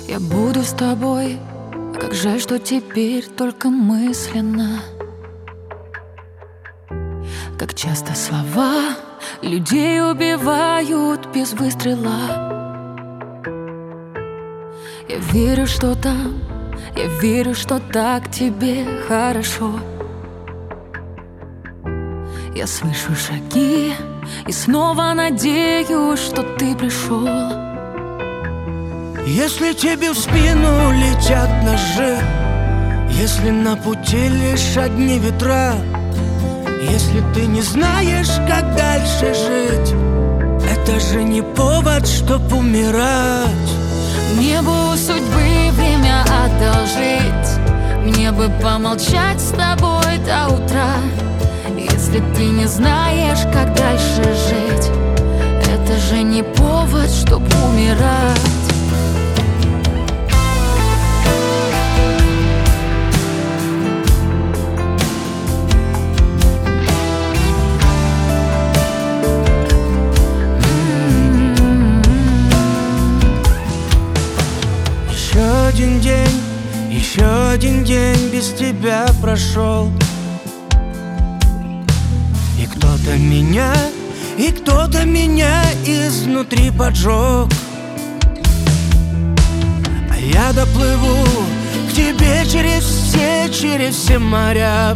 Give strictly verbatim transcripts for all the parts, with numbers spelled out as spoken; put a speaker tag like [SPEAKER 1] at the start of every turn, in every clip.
[SPEAKER 1] Я буду с тобой, а как жаль, что теперь только мысленно. Как часто слова людей убивают без выстрела. Я верю, что там, я верю, что так тебе хорошо. Я слышу шаги и снова надеюсь, что ты пришел.
[SPEAKER 2] Если тебе в спину летят ножи, если на пути лишь одни ветра, если ты не знаешь, как дальше жить, это же не повод, чтоб умирать.
[SPEAKER 1] Мне бы у судьбы время одолжить, мне бы помолчать с тобой до утра. Если ты не знаешь, как дальше жить, это же не повод, чтоб умирать.
[SPEAKER 2] Еще один день, еще один день без тебя прошел. И кто-то меня, и кто-то меня изнутри поджег. А я доплыву к тебе через все, через все моря.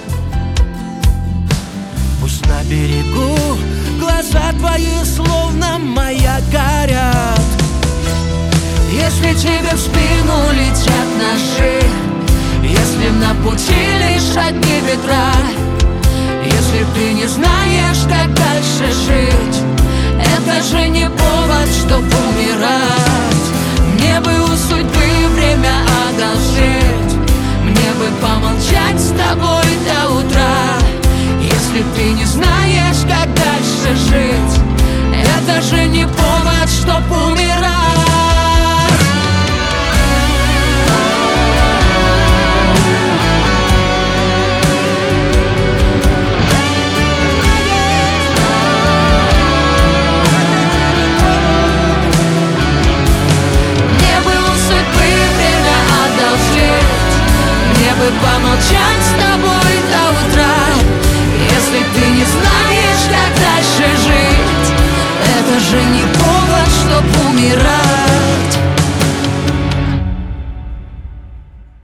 [SPEAKER 2] Пусть на берегу глаза твои словно маяк горят.
[SPEAKER 1] Если тебе в спину летят ножи, если на пути лишь одни ветра, если ты не знаешь, как дальше жить, это же не повод, чтоб умирать. Мне бы у судьбы время одолжить, мне бы помолчать с тобой до утра. Если ты не знаешь, как дальше жить, это же не повод, чтоб умирать.